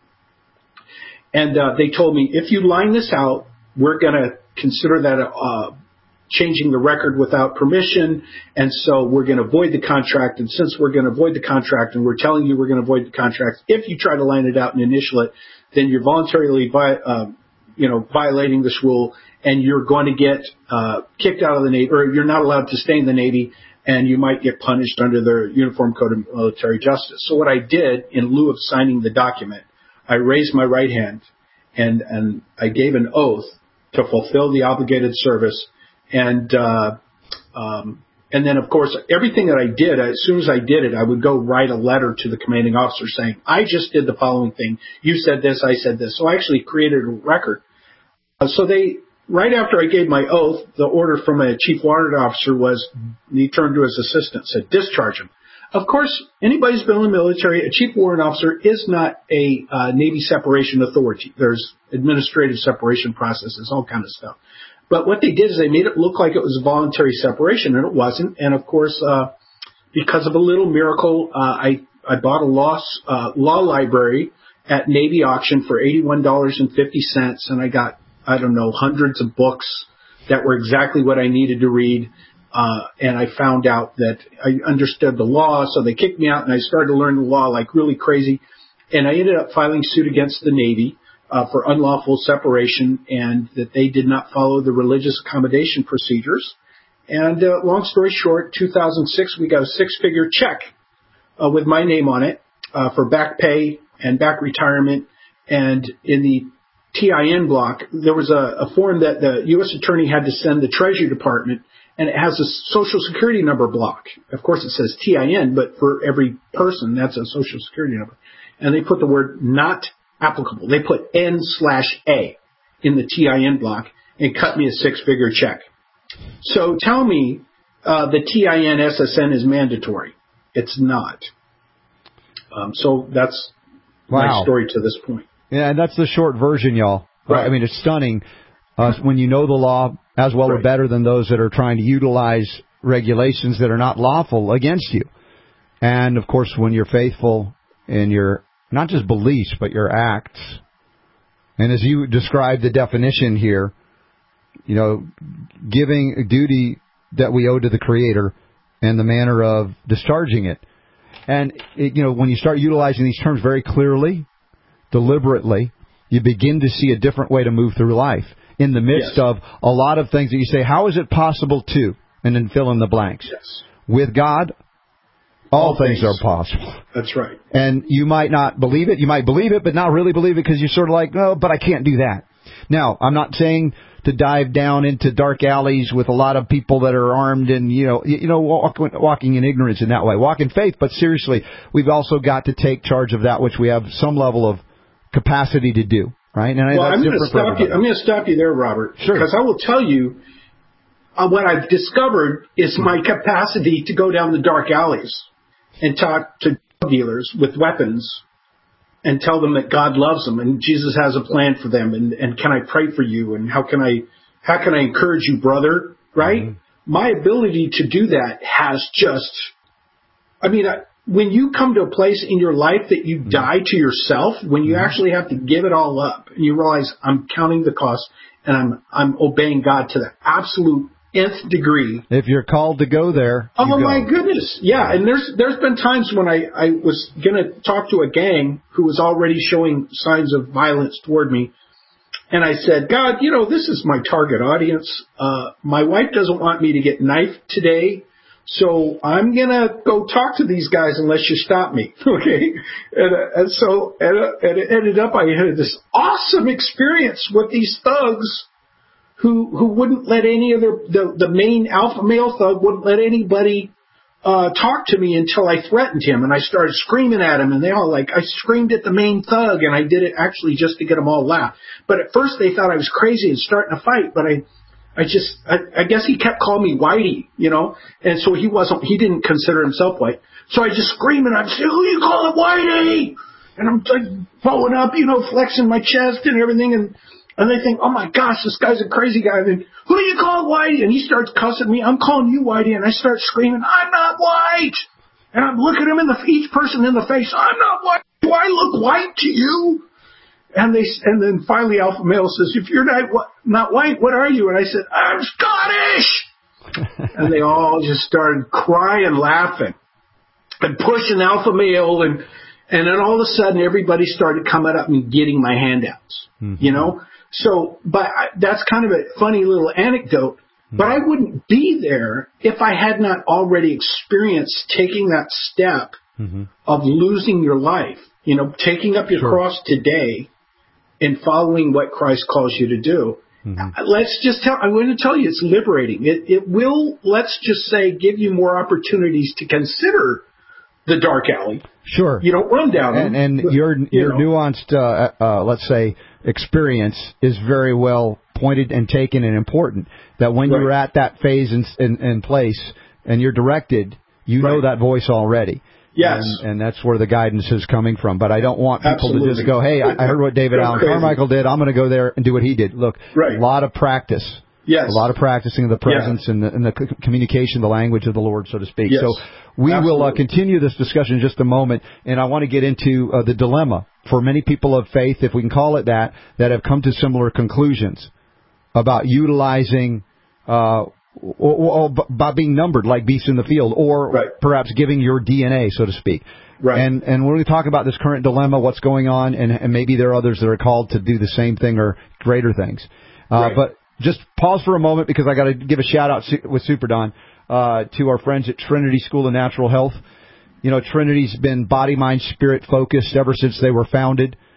And uh, they told me, if you line this out, we're going to consider that uh, changing the record without permission, and so we're going to void the contract. And since we're going to void the contract, and we're telling you we're going to void the contract, if you try to line it out and initial it, then you're voluntarily, vi- uh, you know, violating this rule, and you're going to get uh, kicked out of the Navy, or you're not allowed to stay in the Navy, and you might get punished under the Uniform Code of Military Justice. So what I did, in lieu of signing the document, I raised my right hand and, and I gave an oath to fulfill the obligated service. And, uh, um, and then of course, everything that I did, as soon as I did it, I would go write a letter to the commanding officer saying, I just did the following thing. You said this, I said this. So I actually created a record. Uh, so they, right after I gave my oath, the order from a chief warrant officer was, he turned to his assistant, said, discharge him. Of course, anybody who's been in the military, a chief warrant officer is not a uh, Navy separation authority. There's administrative separation processes, all kind of stuff. But what they did is they made it look like it was a voluntary separation, and it wasn't. And of course, uh, because of a little miracle, uh, I, I bought a law, uh, law library at Navy auction for eighty-one dollars and fifty cents, and I got, I don't know, hundreds of books that were exactly what I needed to read. Uh, and I found out that I understood the law, so they kicked me out, and I started to learn the law like really crazy. And I ended up filing suit against the Navy uh, for unlawful separation, and that they did not follow the religious accommodation procedures. And uh, long story short, two thousand six, we got a six-figure check uh, with my name on it uh, for back pay and back retirement. And in the T I N block, there was a, a form that the U S attorney had to send the Treasury Department, and it has a social security number block. Of course, it says T I N, but for every person, that's a social security number. And they put the word not applicable. They put N slash A in the T I N block and cut me a six-figure check. So tell me uh, the T I N S S N is mandatory. It's not. Um, so that's
wow.
my story to this point.
Yeah, and that's the short version, y'all.
Right.
I mean, it's stunning uh, when you know the law as well right. or better than those that are trying to utilize regulations that are not lawful against you. And, of course, when you're faithful in your, not just beliefs, but your acts. And as you describe the definition here, you know, giving a duty that we owe to the Creator and the manner of discharging it. And, it, you know, when you start utilizing these terms very clearly, deliberately, you begin to see a different way to move through life in the midst yes. of a lot of things that you say, how is it possible to? And then fill in the blanks.
Yes.
With God, all, all things, things are possible.
That's right.
And you might not believe it. You might believe it, but not really believe it because you're sort of like, no, but I can't do that. Now, I'm not saying to dive down into dark alleys with a lot of people that are armed and, you know, you know, walk, walking in ignorance in that way. Walk in faith, but seriously, we've also got to take charge of that which we have some level of capacity to do, right? And
well,
that's
I'm going to stop you. I'm going to stop you there, Robert.
Sure.
Because I will tell you uh, what I've discovered is my capacity to go down the dark alleys and talk to drug dealers with weapons and tell them that God loves them and Jesus has a plan for them and, and can I pray for you and how can I how can I encourage you, brother? Right? Mm-hmm. My ability to do that has just, I mean, I, when you come to a place in your life that you mm-hmm. die to yourself, when you mm-hmm. actually have to give it all up and you realize I'm counting the cost and I'm I'm obeying God to the absolute nth degree.
If you're called to go there.
Oh
go.
my goodness. Yeah. And there's, there's been times when I, I was going to talk to a gang who was already showing signs of violence toward me. And I said, God, you know, this is my target audience. Uh, my wife doesn't want me to get knifed today. So I'm going to go talk to these guys unless you stop me. Okay. And, uh, and so, and, uh, and it ended up, I had this awesome experience with these thugs who who wouldn't let any of their, the, the main alpha male thug wouldn't let anybody uh, talk to me until I threatened him. And I started screaming at him. And they all like, I screamed at the main thug. And I did it actually just to get them all laugh. But at first they thought I was crazy and starting a fight. But I I just, I, I guess he kept calling me Whitey, you know. And so he wasn't, he didn't consider himself white. So I just scream and I'm saying, who you call it Whitey? And I'm like blowing up, you know, flexing my chest and everything. And And they think, oh, my gosh, this guy's a crazy guy. And then, who do you call Whitey? And he starts cussing me. I'm calling you Whitey. And I start screaming, I'm not white. And I'm looking him in the each person in the face. I'm not white. Do I look white to you? And they and then finally Alpha Male says, if you're not not white, what are you? And I said, I'm Scottish. And they all just started crying, laughing, and pushing Alpha Male. And, and then all of a sudden, everybody started coming up and getting my handouts, mm-hmm. you know. So, but I, that's kind of a funny little anecdote, but I wouldn't be there if I had not already experienced taking that step mm-hmm. of losing your life, you know, taking up your sure. cross today and following what Christ calls you to do. Mm-hmm. Let's just tell, I'm going to tell you, it's liberating. It, it will, let's just say, give you more opportunities to consider the dark alley.
Sure.
You don't run down
and,
them.
and your
you
your
know.
nuanced, uh, uh, let's say, experience is very well pointed and taken and important. That when right. you're at that phase and in, in, in place and you're directed, you right. know that voice already.
Yes.
And, and that's where the guidance is coming from. But I don't want people
Absolutely.
to just go, hey, I, I heard what David Allen Carmichael did. I'm going to go there and do what he did. Look,
right.
a lot of practice.
Yes.
A lot of practicing of the presence
yeah.
and, the, and the communication, the language of the Lord, so to speak.
Yes.
So we
Absolutely.
will uh, continue this discussion in just a moment, and I want to get into uh, the dilemma for many people of faith, if we can call it that, that have come to similar conclusions about utilizing, uh, or, or by being numbered like beasts in the field, or
right.
perhaps giving your D N A, so to speak.
Right.
And and when we talk about this current dilemma, what's going on, and, and maybe there are others that are called to do the same thing or greater things. Uh,
right.
But just pause for a moment because I got to give a shout out with Super Don uh, to our friends at Trinity School of Natural Health. You know, Trinity's been body, mind, spirit focused ever since they were founded.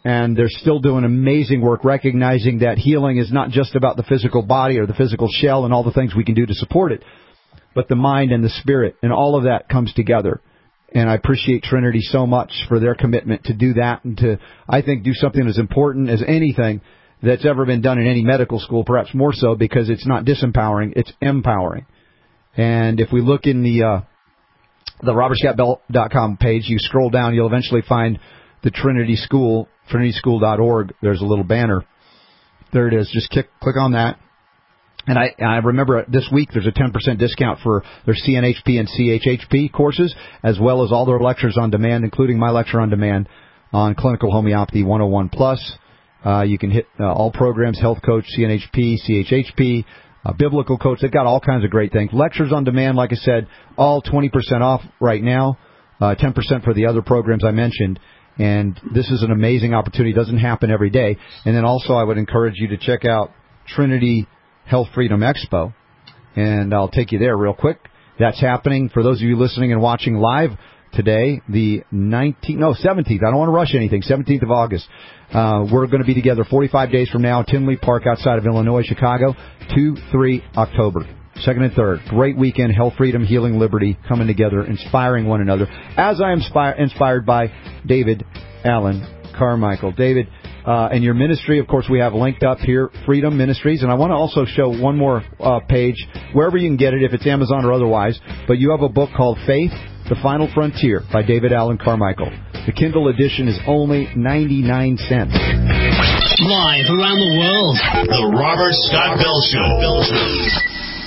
And they're still doing amazing work, recognizing that healing is not just about the physical body or the physical shell and all the things we can do to support it, but the mind and the spirit, and all of that comes together. And I appreciate Trinity so much for their commitment to do that and to, I think, do something as important as anything that's ever been done in any medical school, perhaps more so, because it's not disempowering, it's empowering. And if we look in the uh, the robert scott bell dot com page, you scroll down, you'll eventually find the Trinity School, trinity school dot org. There's a little banner. There it is. Just click, click on that. And I, I remember this week there's a ten percent discount for their C N H P and C H H P courses, as well as all their lectures on demand, including my lecture on demand on Clinical Homeopathy one oh one plus. Uh, you can hit uh, all programs, Health Coach, C N H P, C H H P, uh, Biblical Coach. They've got all kinds of great things. Lectures on demand, like I said, all twenty percent off right now, uh, ten percent for the other programs I mentioned. And this is an amazing opportunity. It doesn't happen every day. And then also I would encourage you to check out Trinity Health Freedom Expo. And I'll take you there real quick. That's happening for those of you listening and watching live today, the nineteenth, no, seventeenth. I don't want to rush anything. seventeenth of August. Uh, we're going to be together forty-five days from now, Tinley Park outside of Illinois, Chicago, two, three October. Second and third. Great weekend. Health, freedom, healing, liberty, coming together, inspiring one another. As I am inspire, inspired by David Allen Carmichael. David, uh, and your ministry, of course, we have linked up here, Freedom Ministries. And I want to also show one more uh, page, wherever you can get it, if it's Amazon or otherwise. But you have a book called Faith, The Final Frontier by David Allen Carmichael. The Kindle edition is only ninety-nine cents.
Live around the world, The Robert Scott Bell Show.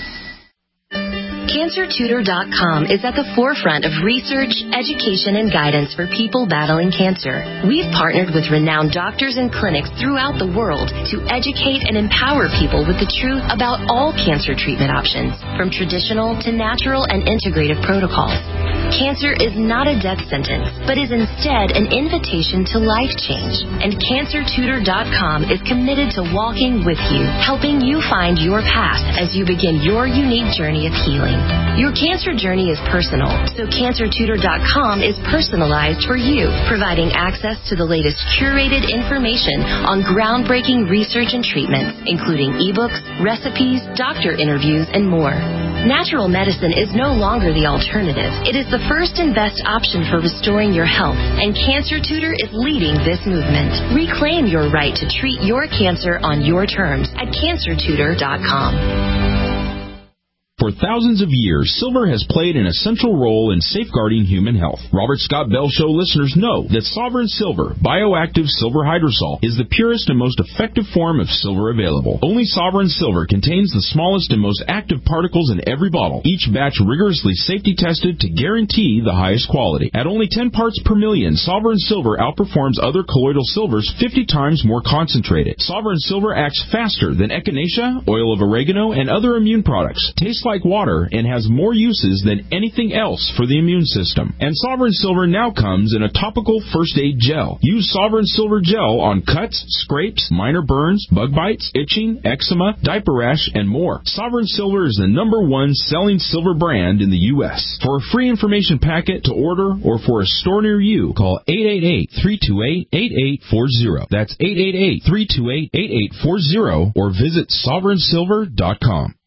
Cancer Tutor dot com is at the forefront of research, education, and guidance for people battling cancer. We've partnered with renowned doctors and clinics throughout the world to educate and empower people with the truth about all cancer treatment options, from traditional to natural and integrative protocols. Cancer is not a death sentence, but is instead an invitation to life change. And Cancer Tutor dot com is committed to walking with you, helping you find your path as you begin your unique journey of healing. Your cancer journey is personal, so Cancer Tutor dot com is personalized for you, providing access to the latest curated information on groundbreaking research and treatments, including ebooks, recipes, doctor interviews, and more. Natural medicine is no longer the alternative. It is the first and best option for restoring your health, and Cancer Tutor is leading this movement. Reclaim your right to treat your cancer on your terms at Cancer Tutor dot com.
For thousands of years, silver has played an essential role in safeguarding human health. Robert Scott Bell Show listeners know that Sovereign Silver, bioactive silver hydrosol, is the purest and most effective form of silver available. Only Sovereign Silver contains the smallest and most active particles in every bottle, each batch rigorously safety tested to guarantee the highest quality. At only ten parts per million, Sovereign Silver outperforms other colloidal silvers fifty times more concentrated. Sovereign Silver acts faster than echinacea, oil of oregano, and other immune products. Tastes like water and has more uses than anything else for the immune system. And Sovereign Silver now comes in a topical first aid gel. Use Sovereign Silver gel on cuts, scrapes, minor burns, bug bites, itching, eczema, diaper rash, and more. Sovereign Silver is the number one selling silver brand in the U S For a free information packet to order or for a store near you, call eight eight eight, three two eight, eight eight four zero. That's eight eight eight, three two eight, eight eight four zero or visit Sovereign Silver dot com.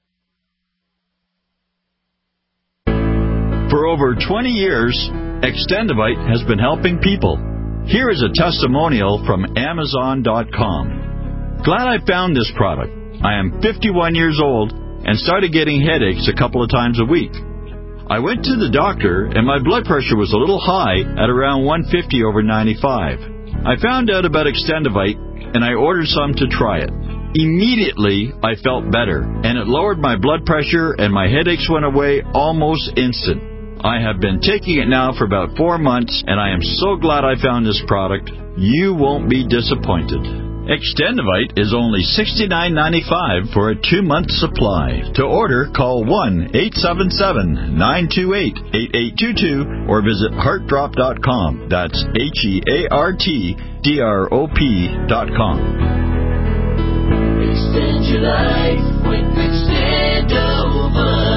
For over twenty years, Extendivite has been helping people. Here is a testimonial from Amazon dot com. Glad I found this product. I am fifty-one years old and started getting headaches a couple of times a week. I went to the doctor and my blood pressure was a little high at around one fifty over ninety-five. I found out about Extendivite and I ordered some to try it. Immediately, I felt better, and it lowered my blood pressure and my headaches went away almost instant. I have been taking it now for about four months, and I am so glad I found this product. You won't be disappointed. Extendivite is only sixty-nine ninety-five for a two-month supply. To order, call one eight seven seven, nine two eight, eight eight two two or visit heart drop dot com. That's H E A R T D R O P dot com.
Extend your life with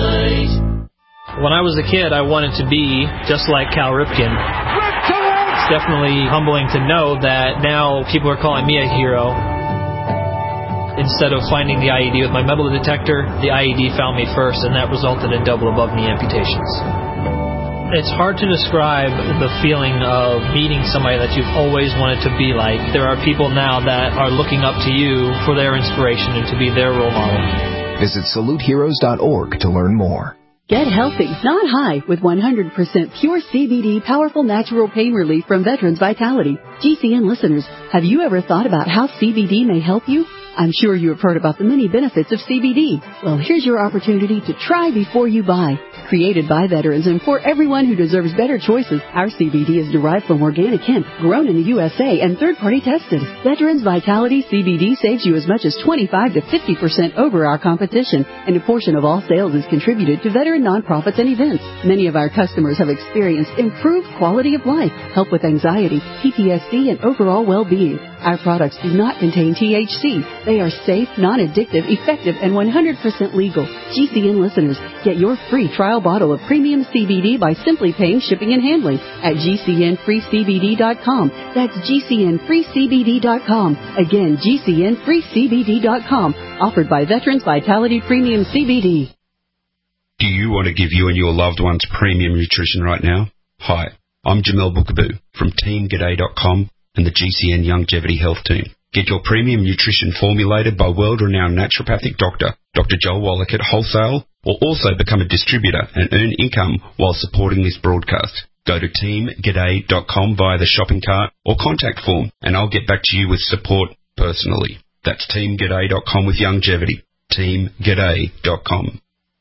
Extendivite.
When I was a kid, I wanted to be just like Cal Ripken. definitely humbling to know that now people are calling me a hero. Instead of finding the I E D with my metal detector, the I E D found me first, and that resulted in double above knee amputations. It's hard to describe the feeling of meeting somebody that you've always wanted to be like. There are people now that are looking up to you for their inspiration and to be their role model.
Visit salute heroes dot org to learn more.
Get healthy, not high, with one hundred percent pure C B D powerful natural pain relief from Veterans Vitality. G C N listeners, have you ever thought about how C B D may help you? I'm sure you have heard about the many benefits of C B D. Well, here's your opportunity to try before you buy. Created by veterans and for everyone who deserves better choices, our C B D is derived from organic hemp, grown in the U S A and third-party tested. Veterans Vitality C B D saves you as much as twenty-five to fifty percent over our competition, and a portion of all sales is contributed to veteran nonprofits and events. Many of our customers have experienced improved quality of life, help with anxiety, P T S D, and overall well-being. Our products do not contain T H C. They are safe, non-addictive, effective, and one hundred percent legal. G C N listeners, get your free trial bottle of premium C B D by simply paying shipping and handling at G C N free C B D dot com. That's G C N free C B D dot com. Again, G C N free C B D dot com. Offered by Veterans Vitality Premium C B D.
Do you want to give you and your loved ones premium nutrition right now? Hi, I'm Jamel Bookaboo from Team G'day dot com and the G C N Longevity Health Team. Get your premium nutrition formulated by world-renowned naturopathic doctor, Doctor Joel Wallach at wholesale, or also become a distributor and earn income while supporting this broadcast. Go to Team G'day dot com via the shopping cart or contact form, and I'll get back to you with support personally. That's Team G'day dot com with longevity. Team G'day dot com.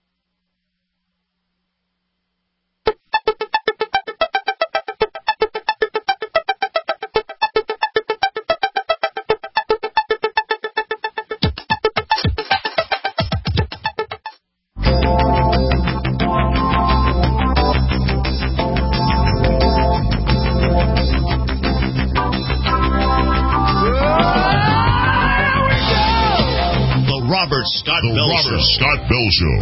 Scott the Bell Robert Show. Scott Bell Show.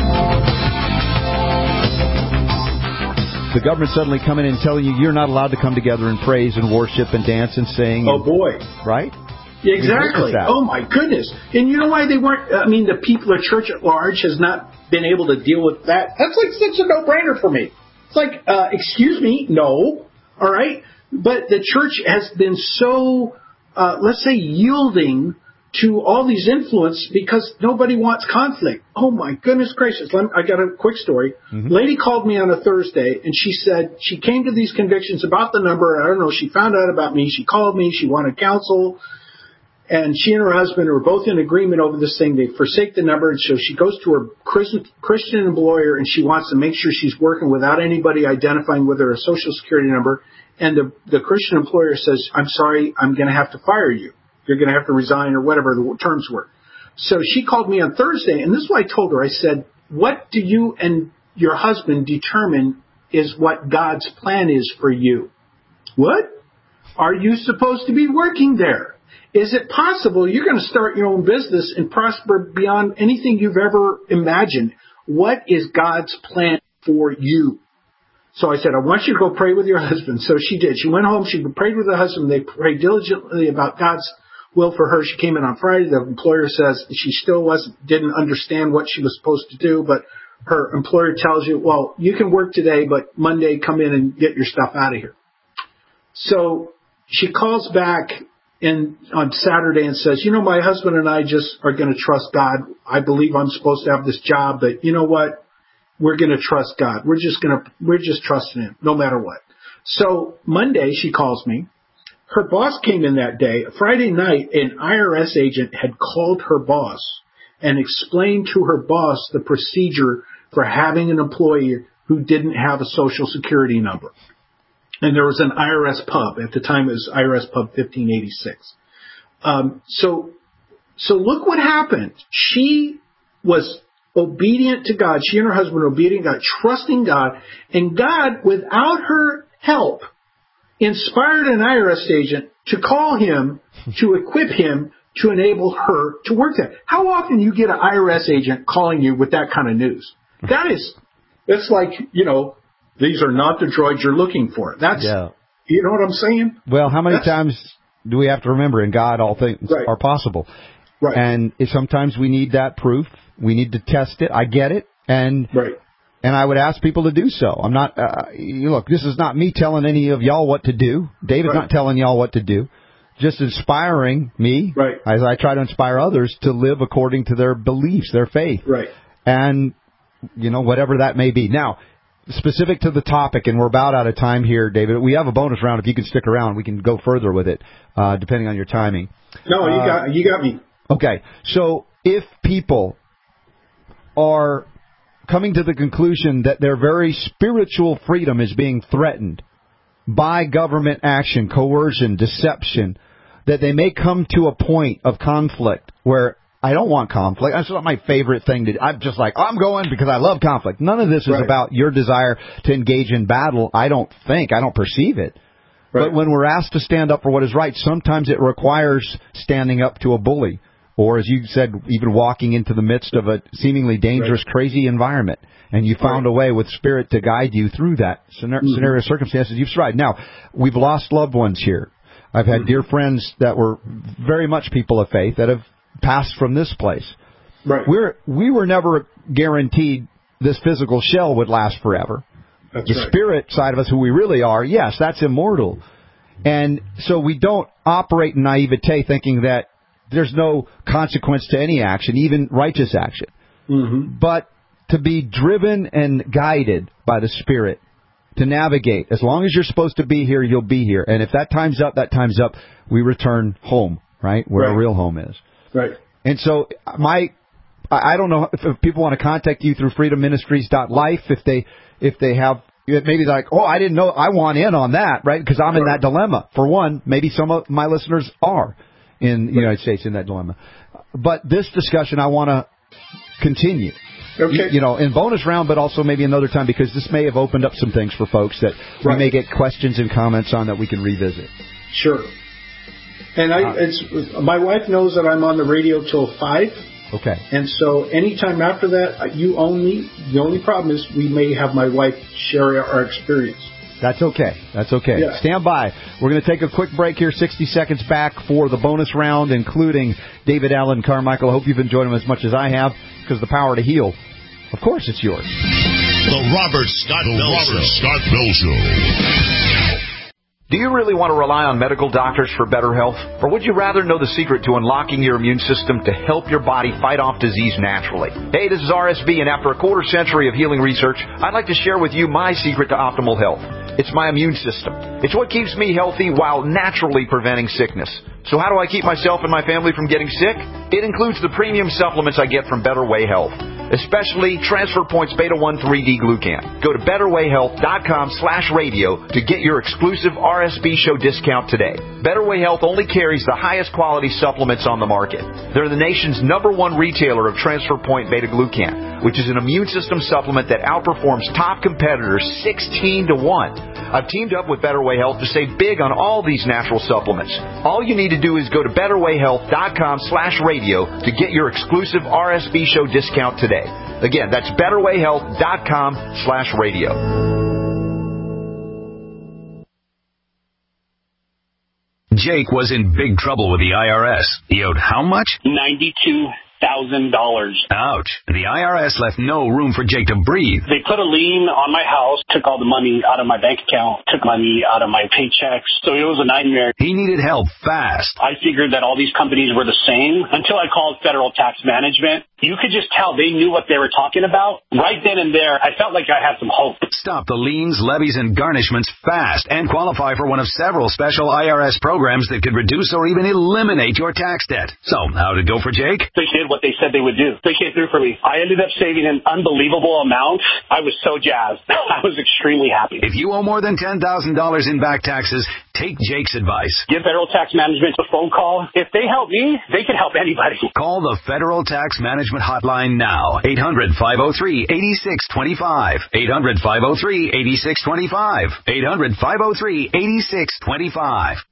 The government suddenly coming in and telling you you're not allowed to come together and praise and worship and dance and sing.
Oh, boy.
Right?
Exactly. Oh, my goodness. And you know why they weren't, I mean, the people of church at large has not been able to deal with that. That's like such a no-brainer for me. It's like, uh, excuse me, no. All right? But the church has been so, uh, let's say, yielding to all these influence because nobody wants conflict. Oh, my goodness gracious. Let me, I got a quick story. Mm-hmm. Lady called me on a Thursday, and she said she came to these convictions about the number. I don't know. She found out about me. She called me. She wanted counsel. And she and her husband were both in agreement over this thing. They forsake the number. And so she goes to her Christian, Christian employer, and she wants to make sure she's working without anybody identifying with her social security number. And the, the Christian employer says, I'm sorry, I'm going to have to fire you. You're going to have to resign or whatever the terms were. So she called me on Thursday, and this is what I told her. I said, what do you and your husband determine is what God's plan is for you? What? Are you supposed to be working there? Is it possible you're going to start your own business and prosper beyond anything you've ever imagined? What is God's plan for you? So I said, I want you to go pray with your husband. So she did. She went home. She prayed with her husband. They prayed diligently about God's will for her. She came in on Friday. The employer says she still wasn't, didn't understand what she was supposed to do, but her employer tells you, well, you can work today, but Monday come in and get your stuff out of here. So she calls back in on Saturday and says, you know, my husband and I just are going to trust God. I believe I'm supposed to have this job, but you know what? We're going to trust God. We're just going to, we're just trusting him no matter what. So Monday she calls me. Her boss came in that day. Friday night, an I R S agent had called her boss and explained to her boss the procedure for having an employee who didn't have a social security number. And there was an I R S pub. At the time, it was I R S pub fifteen eighty-six. Um, so, so look what happened. She was obedient to God. She and her husband were obedient to God, trusting God. And God, without her help, inspired an I R S agent to call him, to equip him, to enable her to work there. How often you get an I R S agent calling you with that kind of news? That is, that's like, you know, these are not the droids you're looking for. That's,
yeah.
You know what I'm saying?
Well, how many
That's,
times do we have to remember in God all things
right.
are possible?
Right.
And if sometimes we need that proof. We need to test it. I get it. And
right.
and I would ask people to do so. I'm not, uh, you look, this is not me telling any of y'all what to do. David's
right.
not telling y'all what to do. Just inspiring me
right.
as I try to inspire others to live according to their beliefs, their faith.
Right.
And, you know, whatever that may be. Now, specific to the topic, and we're about out of time here, David, we have a bonus round. If you can stick around, we can go further with it, uh, depending on your timing.
No, you
uh,
got you got me.
Okay. So if people are coming to the conclusion that their very spiritual freedom is being threatened by government action, coercion, deception, that they may come to a point of conflict where I don't want conflict. That's not my favorite thing to do. I'm just like, I'm going because I love conflict. None of this is
right.
about your desire to engage in battle. I don't think. I don't perceive it. Right. But when we're asked to stand up for what is right, sometimes it requires standing up to a bully. Or, as you said, even walking into the midst of a seemingly dangerous, right. crazy environment. And you found right. a way with Spirit to guide you through that scenario, mm-hmm. scenario circumstances you've tried. Now, we've lost loved ones here. I've had mm-hmm. dear friends that were very much people of faith that have passed from this place.
Right.
We're, we were never guaranteed this physical shell would last forever.
That's
the
right.
spirit side of us, who we really are, yes, that's immortal. And so we don't operate in naivete thinking that there's no consequence to any action, even righteous action.
Mm-hmm.
But to be driven and guided by the Spirit, to navigate. As long as you're supposed to be here, you'll be here. And if that time's up, that time's up. We return home, right, where
right.
our real home is.
Right.
And so my, I don't know if, if people want to contact you through freedom ministries dot life, if they, if they have, maybe they're like, oh, I didn't know, I want in on that, right, because I'm right. in that dilemma. For one, maybe some of my listeners are in the United States in that dilemma. But this discussion I want to continue.
Okay.
You, you know, in bonus round, but also maybe another time, because this may have opened up some things for folks that right. we may get questions and comments on that we can revisit.
Sure. And I, uh, it's my wife knows that I'm on the radio till five.
Okay.
And so anytime after that, you own me. The only problem is we may have my wife share our experience.
That's okay. That's okay.
Yeah.
Stand by. We're going to take a quick break here, sixty seconds back for the bonus round, including David Allen Carmichael. I hope you've enjoyed them as much as I have, because the power to heal, of course, it's yours.
The Robert Scott
the
Bell
Robert
Show.
Scott Bell Show. Do you really want to rely on medical doctors for better health? Or would you rather know the secret to unlocking your immune system to help your body fight off disease naturally? Hey, this is R S V, and after a quarter century of healing research, I'd like to share with you my secret to optimal health. It's my immune system. It's what keeps me healthy while naturally preventing sickness. So how do I keep myself and my family from getting sick? It includes the premium supplements I get from Better Way Health, especially Transfer Points Beta one three D Glucan. Go to betterwayhealth.com slash radio to get your exclusive R S B show discount today. Better Way Health only carries the highest quality supplements on the market. They're the nation's number one retailer of Transfer Point Beta Glucan, which is an immune system supplement that outperforms top competitors sixteen to one. I've teamed up with Better Way Health to save big on all these natural supplements. All you need to do is go to betterwayhealth.com slash radio to get your exclusive R S B show discount today. Again, that's betterwayhealth.com slash radio. Jake was in big trouble with the I R S. He owed how much?
ninety-two thousand dollars.
Ouch. The I R S left no room for Jake to breathe.
They put a lien on my house, took all the money out of my bank account, took money out of my paychecks. So it was a nightmare.
He needed help fast.
I figured that all these companies were the same until I called Federal Tax Management. You could just tell they knew what they were talking about. Right then and there, I felt like I had some hope.
Stop the liens, levies, and garnishments fast and qualify for one of several special I R S programs that could reduce or even eliminate your tax debt. So, how'd it go for Jake?
They did what they said they would do. They came through for me. I ended up saving an unbelievable amount. I was so jazzed. I was extremely happy.
If you owe more than ten thousand dollars in back taxes, take Jake's advice.
Give Federal Tax Management a phone call. If they help me, they can help anybody.
Call the Federal Tax Management Hotline now. eight hundred, five oh three, eight six two five. eight hundred, five oh three, eight six two five. eight hundred, five oh three, eight six two five.